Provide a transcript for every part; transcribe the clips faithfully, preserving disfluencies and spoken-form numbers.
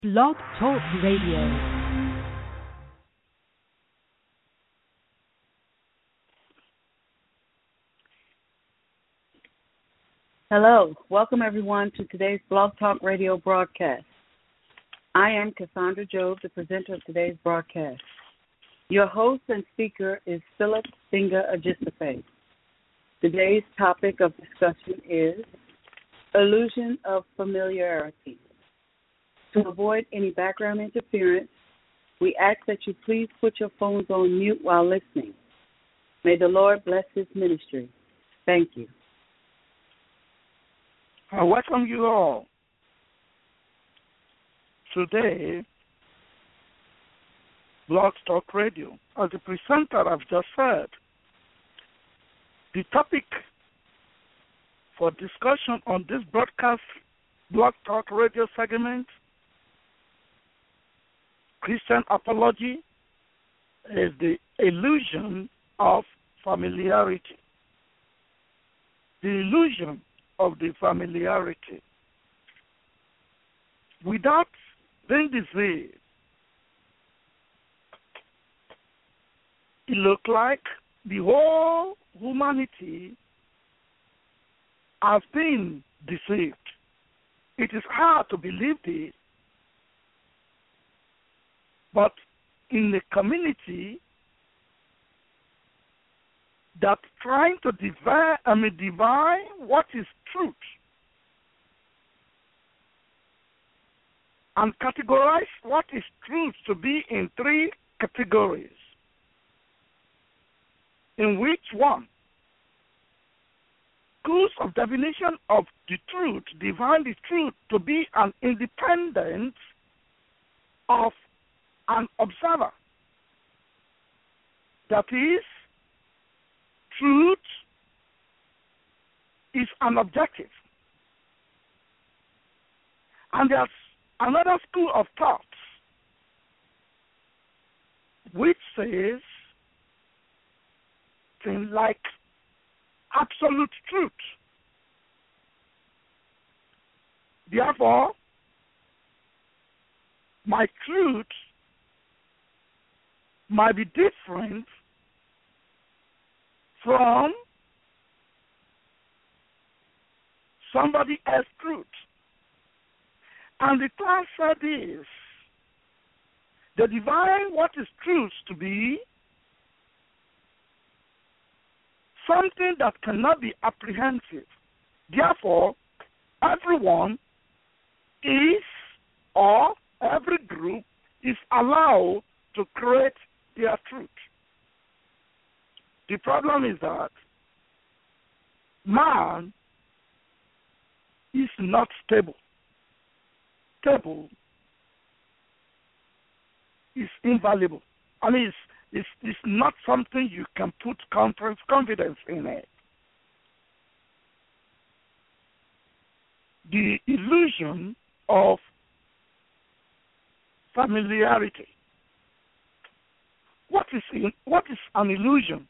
Blog Talk Radio. Hello. Welcome, everyone, to today's Blog Talk Radio broadcast. I am Cassandra Job, the presenter of today's broadcast. Your host and speaker is Philip Finger Ajisafe. Today's topic of discussion is illusion of familiarity. To avoid any background interference, we ask that you please put your phones on mute while listening. May the Lord bless this ministry. Thank you. I welcome you all. Today, Blog Talk Radio, as the presenter I've just said, the topic for discussion on this broadcast Blog Talk Radio segment, Christian apology, is the illusion of familiarity. The illusion of the familiarity. Without being deceived, it looks like the whole humanity has been deceived. It is hard to believe this, but in the community that trying to divine, I mean, divine what is truth and categorize what is truth to be in three categories. In which one? Schools of definition of the truth define the truth to be an independent of an observer. That is, truth is an objective. And there's another school of thought which says things like absolute truth. Therefore, my truth might be different from somebody else's truth. And the class said this: the divine what is truth to be something that cannot be apprehensive. Therefore, everyone is, or every group is allowed to create their truth. The problem is that man is not stable. Stable is invaluable. I mean, it's, it's, it's not something you can put confidence in it. The illusion of familiarity. What is, in, what is an illusion?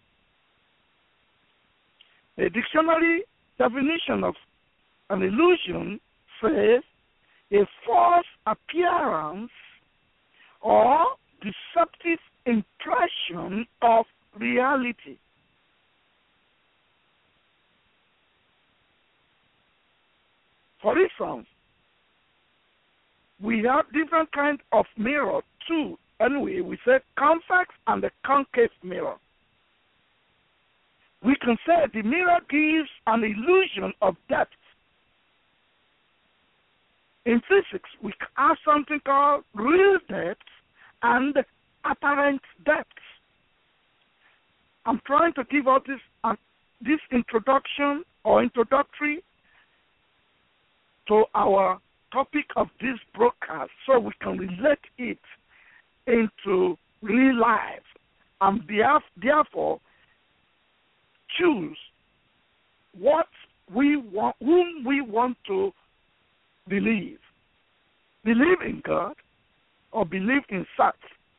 A dictionary definition of an illusion says a false appearance or deceptive impression of reality. For instance, we have different kinds of mirror too. Anyway, we say convex and the concave mirror. We can say the mirror gives an illusion of depth. In physics, we have something called real depth and apparent depth. I'm trying to give out this, uh, this introduction or introductory to our topic of this broadcast so we can relate it into real life and therefore choose what we want, whom we want to believe. Believe in God or believe in such.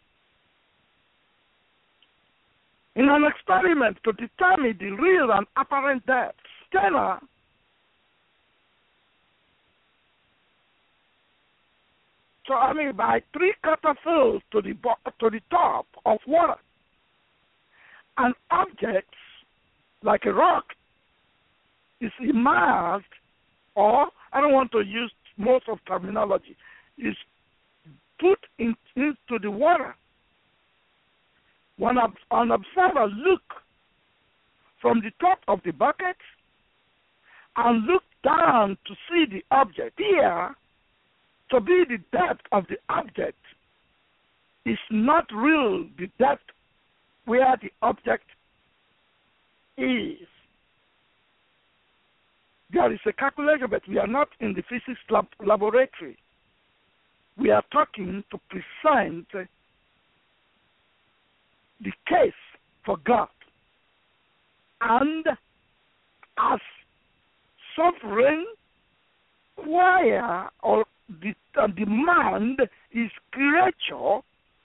In an experiment to determine the real and apparent depth, Steiner quarter, I mean by three quarter fills to the bo- to the top of water. An object like a rock is immersed, or I don't want to use most of terminology, is put in, into the water. When an observer look from the top of the bucket and look down to see the object here, to be the depth of the object is not real the depth where the object is. There is a calculation, but we are not in the physics lab laboratory. We are talking to present the case for God. And as sovereign, where or the uh, demand is creature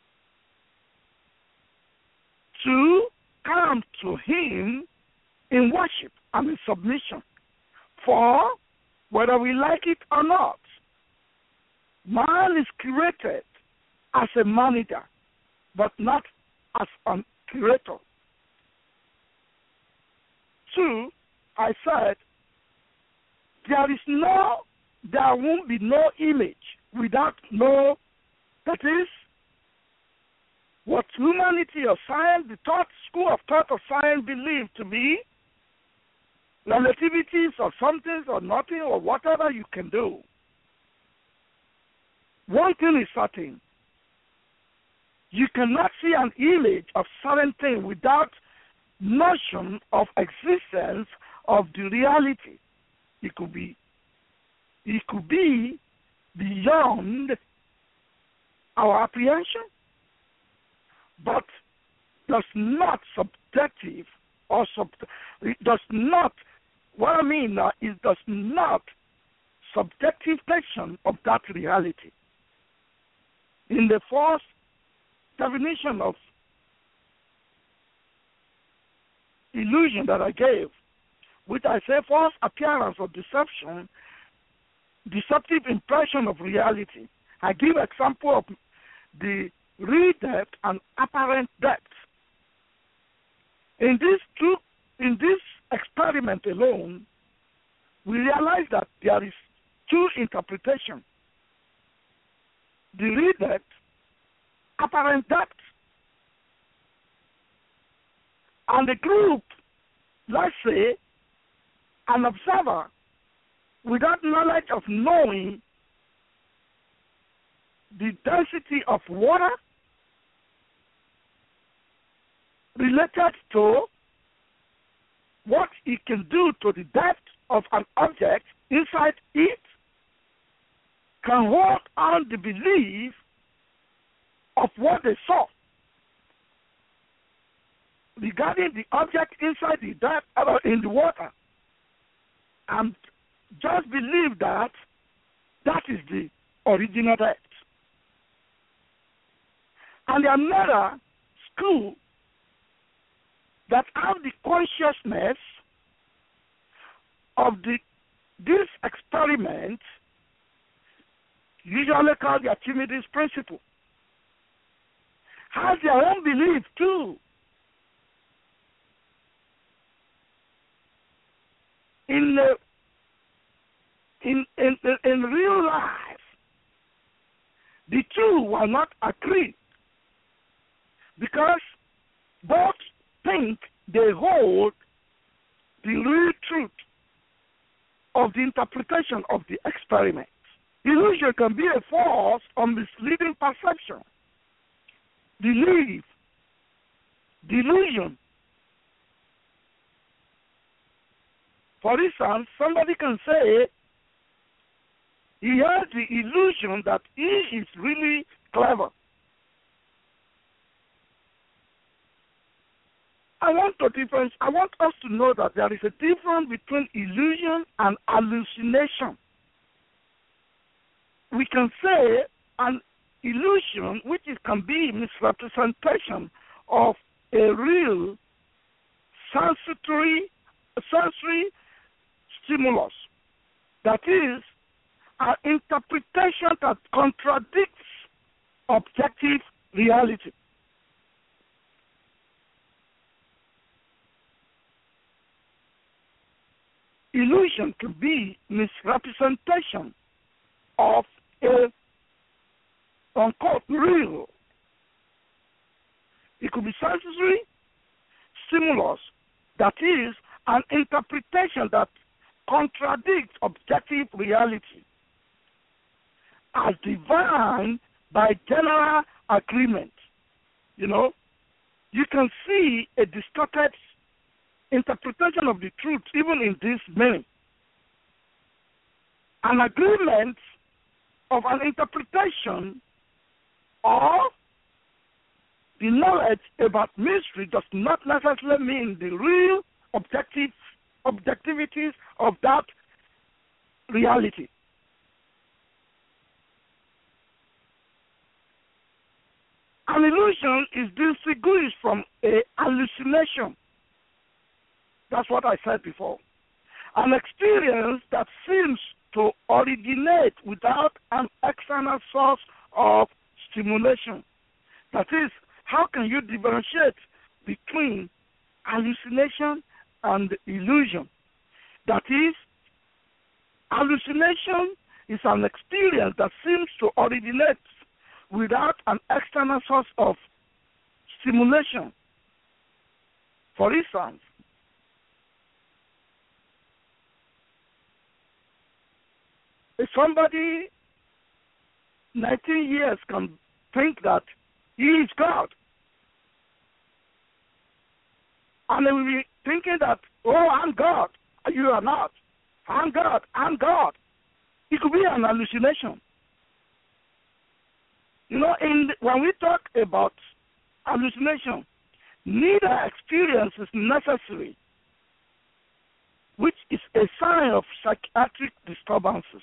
to come to him in worship and in submission. For whether we like it or not, man is created as a manager, but not as a creator. Two, I said, there is no, there won't be no image without no, that is, what humanity or science, the thought, school of thought of science believe to be relativities or something or nothing or whatever you can do. One thing is certain. You cannot see an image of certain thing without notion of existence of the reality. It could be, it could be beyond our apprehension, but does not subjective or sub, it does not, what I mean now, it does not subjectivization of that reality. In the first definition of illusion that I gave, which I say false appearance or deception, deceptive impression of reality, I give example of the real depth and apparent depth. In this two, in this experiment alone, we realize that there is two interpretations: the real depth, apparent depth, and the group, let's say, an observer without knowledge of knowing the density of water related to what it can do to the depth of an object inside it, can hold on the belief of what they saw regarding the object inside the depth uh, in the water, and just believe that that is the original depth. And another school that have the consciousness of the this experiment, usually called the Archimedes principle, has their own belief too. In the in, in in real life, the two will not agree because both think they hold the real truth of the interpretation of the experiment. Illusion can be a false or misleading perception. Belief, delusion. For instance, somebody can say he has the illusion that he is really clever. I want to difference. I want us to know that there is a difference between illusion and hallucination. We can say an illusion, which is, can be misrepresentation of a real sensory, sensory stimulus. That is, an interpretation that contradicts objective reality. Illusion can be misrepresentation of a unquote real. It could be sensory stimulus, that is, an interpretation that contradicts objective reality, as defined by general agreement. You know, you can see a distorted interpretation of the truth even in this meaning. An agreement of an interpretation or the knowledge about mystery does not necessarily mean the real objective objectivities of that reality. An illusion is distinguished from a hallucination. That's what I said before. An experience that seems to originate without an external source of stimulation. That is, how can you differentiate between hallucination and illusion? That is, hallucination is an experience that seems to originate without an external source of stimulation. For instance, if somebody nineteen years can think that he is God, and they will be thinking that, oh, I'm God, you are not. I'm God, I'm God. It could be an hallucination. You know, in the, when we talk about hallucination, neither experience is necessary, which is a sign of psychiatric disturbances.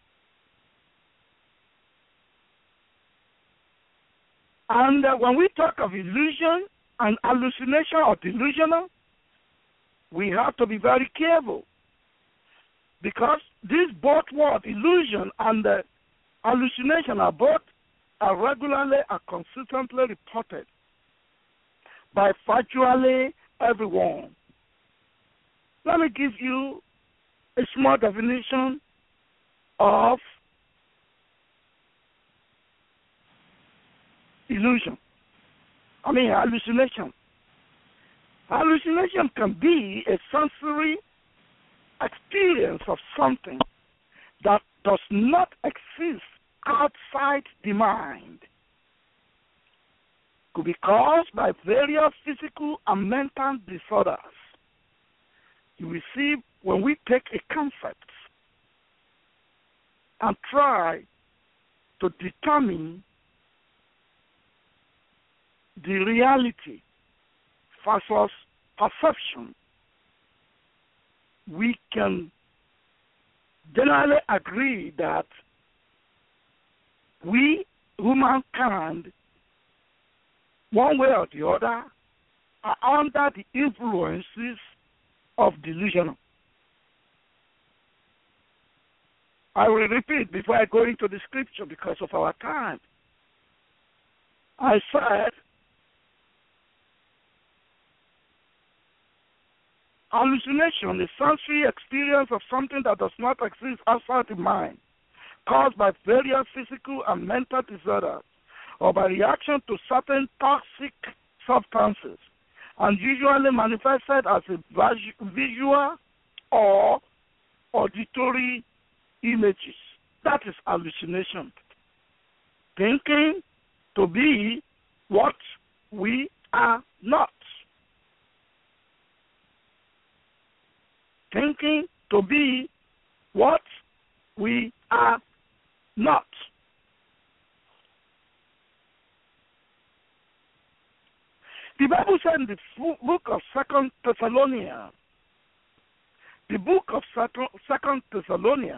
And uh, when we talk of illusion and hallucination or delusional, we have to be very careful, because these both words, illusion and uh, hallucination, are both are regularly and consistently reported by virtually everyone. Let me give you a small definition of illusion. I mean, hallucination. Hallucination can be a sensory experience of something that does not exist outside the mind. Could be caused by various physical and mental disorders. You will see, when we take a concept and try to determine the reality versus perception, we can generally agree that we, humankind, one way or the other, are under the influences of delusion. I will repeat before I go into the scripture because of our time. I said, hallucination is sensory experience of something that does not exist outside the mind, caused by various physical and mental disorders, or by reaction to certain toxic substances, and usually manifested as a visual or auditory images. That is hallucination. Thinking to be what we are not. Thinking to be what we are not. The Bible said in the book of Second Thessalonians, the book of Second Thessalonians,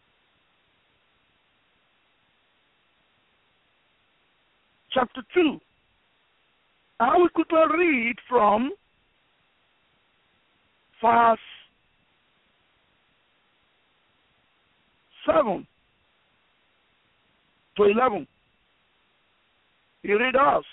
chapter two, I will quickly read from verse seven to eleven. He read us.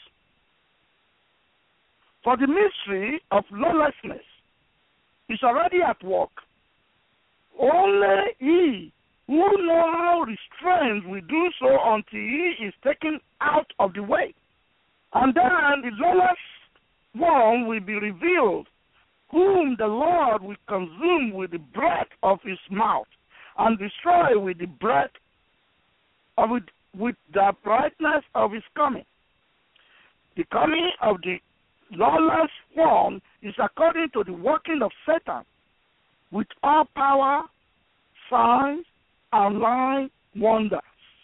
For the mystery of lawlessness is already at work. Only he who know how restrained will do so until he is taken out of the way. And then the lawless one will be revealed, whom the Lord will consume with the breath of his mouth and destroy with the breath of it, with the brightness of his coming. The coming of the lawless one is according to the working of Satan, with all power, signs, and lying wonders,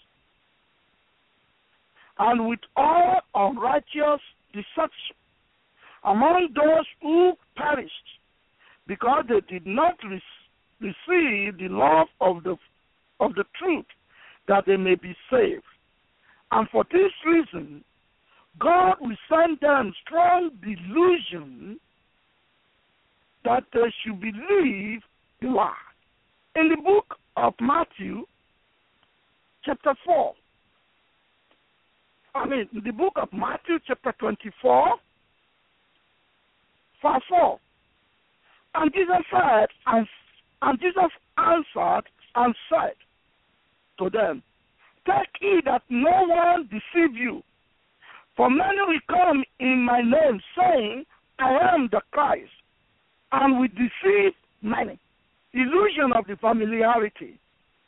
and with all unrighteous deception among those who perished, because they did not re- receive the love of the of the truth, that they may be saved. And for this reason, God will send them strong delusion that they should believe the lie. In the book of Matthew, chapter four, I mean, in the book of Matthew, chapter twenty-four, verse four, and Jesus said, and, and Jesus answered and said to them, take heed that no one deceive you. For many will come in my name, saying, I am the Christ, and will deceive many. Illusion of the familiarity.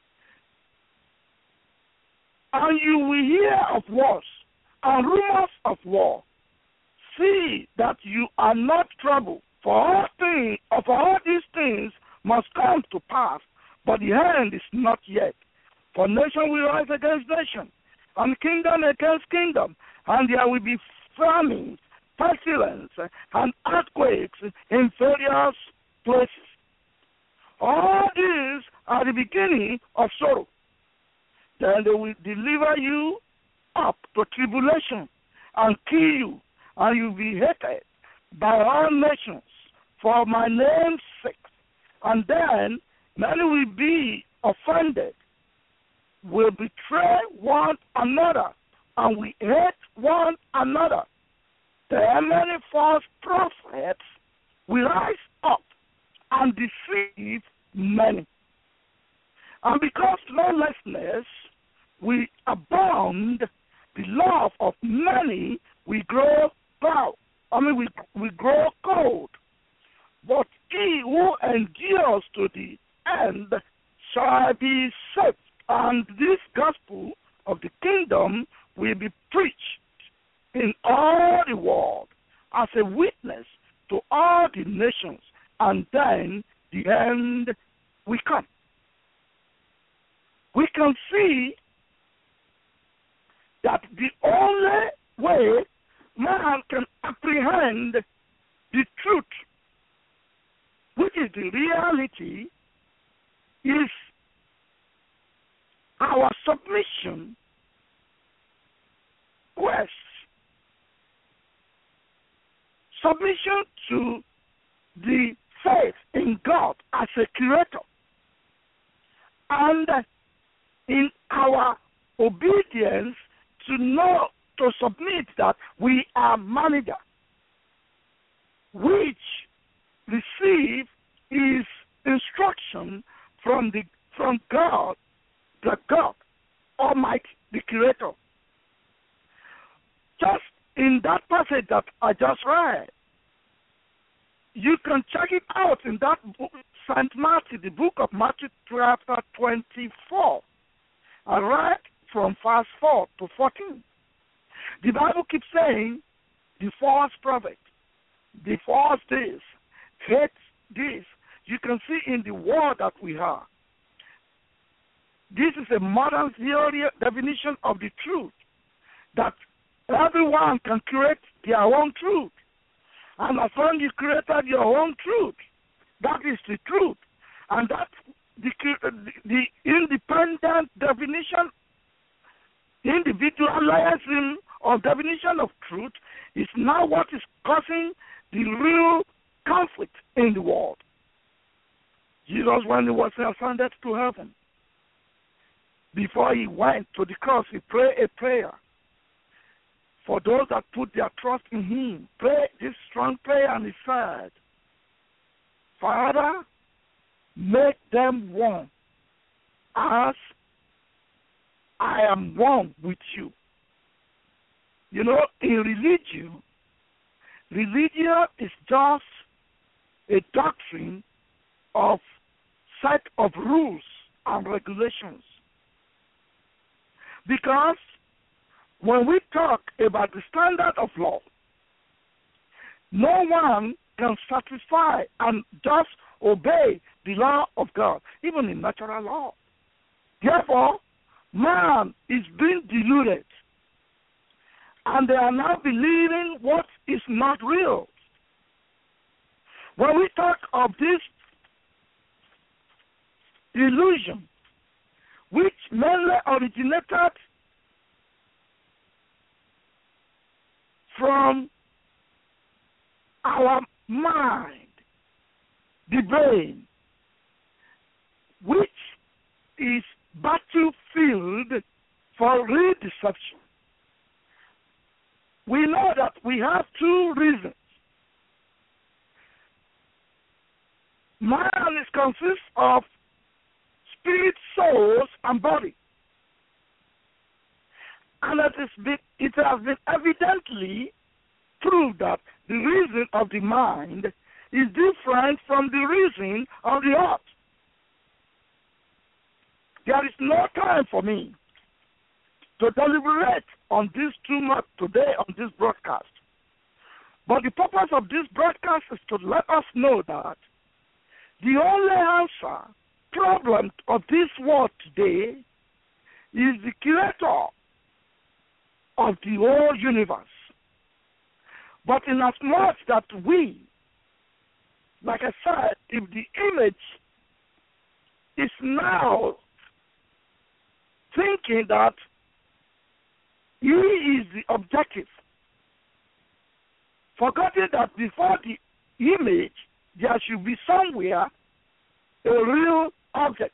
And you will hear of wars and rumors of war. See that you are not troubled, for all things, for all these things must come to pass, but the end is not yet. For nation will rise against nation, and kingdom against kingdom, and there will be famines, pestilence, and earthquakes in various places. All these are the beginning of sorrow. Then they will deliver you up to tribulation and kill you, and you will be hated by all nations for my name's sake. And then many will be offended, will betray one another, and will hate one another. Then many false prophets will rise up and deceive many. And because lawlessness will abound, the love of many will grow proud. I mean, we we grow cold. But he who endures to the end shall be saved. And this gospel of the kingdom will be preached in all the world as a witness to all the nations, and then the end will come. We can see that the only way man can apprehend the truth, which is the reality, is our submission, quest, submission to the faith in God as a creator, and in our obedience to know, to submit that we are manager, which receive his instruction from the from God, the God Almighty, the Creator. Just in that passage that I just read, you can check it out in that book, Saint Matthew, the book of Matthew, chapter twenty-four. I read from verse four to fourteen. The Bible keeps saying the false prophet, the false this, hate this. You can see in the world that we have. This is a modern theory definition of the truth, that everyone can create their own truth. And as long as you created your own truth, that is the truth. And that the, the independent definition, individualizing or definition of truth is now what is causing the real conflict in the world. Jesus, when he was ascended to heaven, before he went to the cross, he prayed a prayer for those that put their trust in him. Pray this strong prayer, and he said, Father, make them one as I am one with you. You know, in religion, religion is just a doctrine of set of rules and regulations. Because when we talk about the standard of law, no one can satisfy and just obey the law of God, even in natural law. Therefore, man is being deluded, and they are now believing what is not real. When we talk of this illusion, which mainly originated from our mind, the brain, which is battlefield for real deception. We know that we have two reasons. Man is consists of spirit, souls, and body. And it, is been, it has been evidently proved that the reason of the mind is different from the reason of the heart. There is no time for me to deliberate on this too much today on this broadcast. But the purpose of this broadcast is to let us know that the only answer problem of this world today is the creator of the whole universe. But in as much that we, like I said, if the image is now thinking that he is the objective, forgetting that before the image there should be somewhere a real object,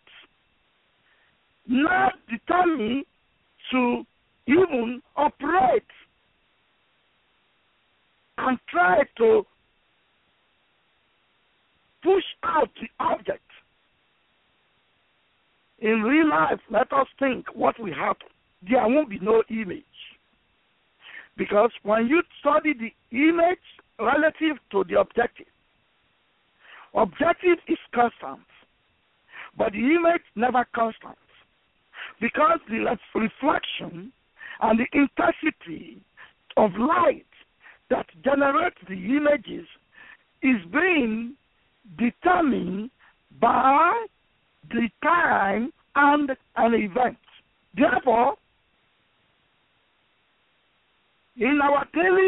not determined to even operate and try to push out the object. In real life, let us think what will happen. There won't be no image. Because when you study the image relative to the objective, objective is constant, but the image never constant. Because the reflection and the intensity of light that generates the images is being determined by the time and an event. Therefore, in our daily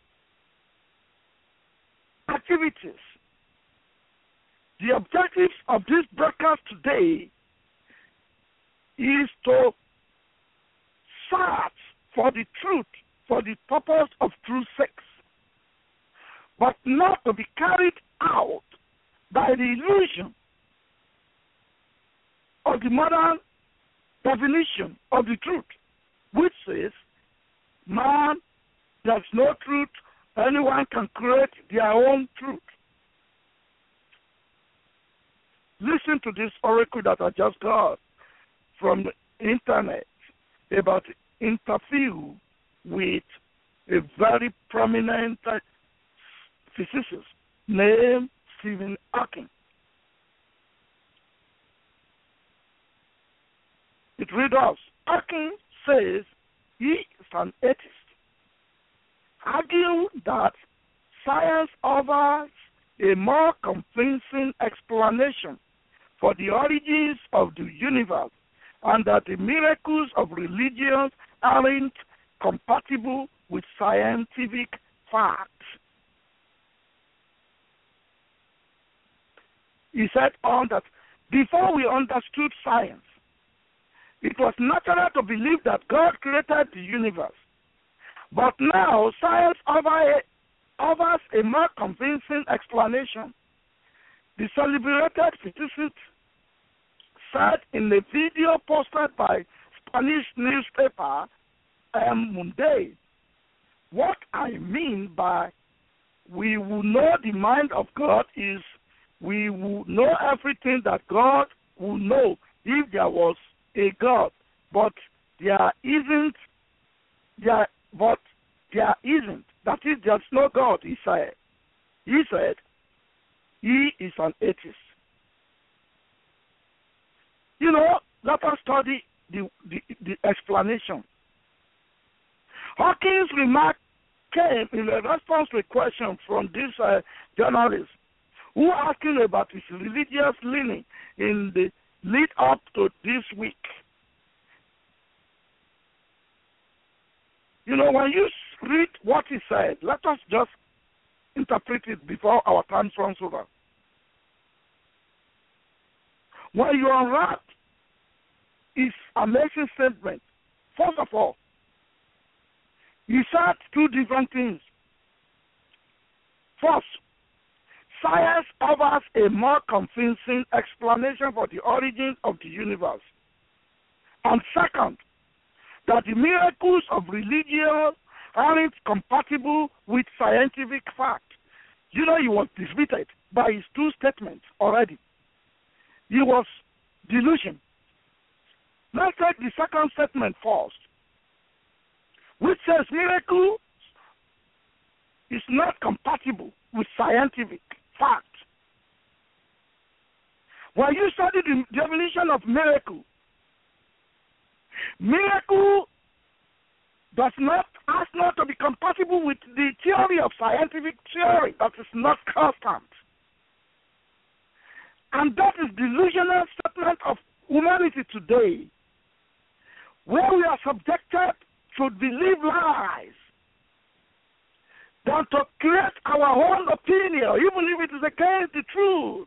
activities, the objectives of this broadcast today is to search for the truth, for the purpose of true sex, but not to be carried out by the illusion of the modern definition of the truth, which says, man, there's no truth, anyone can create their own truth. Listen to this oracle that I just got from the internet about interview with a very prominent physicist named Stephen Hawking. It reads us, Hawking says he is an atheist, arguing that science offers a more convincing explanation for the origins of the universe, and that the miracles of religion aren't compatible with scientific facts. He said on that before we understood science, it was natural to believe that God created the universe. But now science offers a more convincing explanation. The celebrated physicist said in a video posted by Spanish newspaper El Mundo. What I mean by we will know the mind of God is we will know everything that God will know if there was a God, but there isn't. There, but there isn't. That is, there's no God. He said. He said he is an atheist. You know, let us study the the, the explanation. Hawkins' remark came in a response to a question from this uh, journalist who asked him about his religious leaning in the lead up to this week. You know, when you read what he said, let us just interpret it before our time runs over. When you unwrap his amazing statement, first of all, he said two different things. First, science offers a more convincing explanation for the origin of the universe. And second, that the miracles of religion aren't compatible with scientific fact. You know, he was defeated by his two statements already. He was delusion. Let's take the second statement first, which says miracle is not compatible with scientific fact. When you study the definition of miracle, miracle does not has not to be compatible with the theory of scientific theory that is not constant. And that is delusional statement of humanity today, where we are subjected to believe lies than to create our own opinion, even if it is against the truth.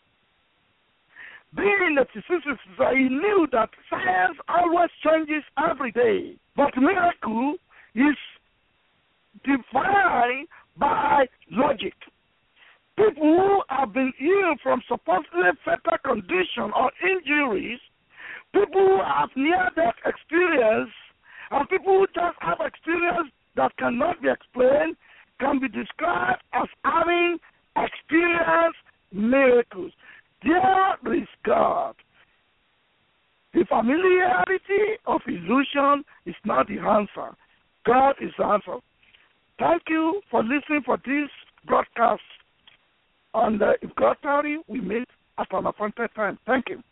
Being a physicist, he knew that science always changes every day, but miracle is defined by logic. People who have been healed from supposedly fatal condition or injuries, people who have near-death experience, and people who just have experience that cannot be explained, can be described as having experienced miracles. There is God. The familiarity of illusion is not the answer. God is the answer. Thank you for listening for this broadcast. And uh, if God tarry, we meet at an appointed time. Thank you.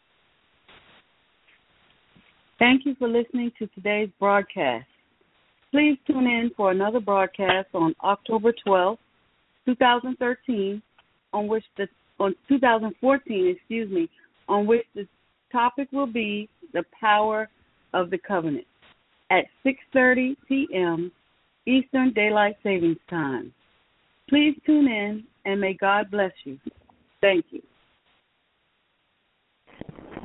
Thank you for listening to today's broadcast. Please tune in for another broadcast on October twelfth, twenty thirteen, on which the on twenty fourteen, excuse me, on which the topic will be the power of the covenant at six thirty p.m. Eastern Daylight Savings Time. Please tune in and may God bless you. Thank you.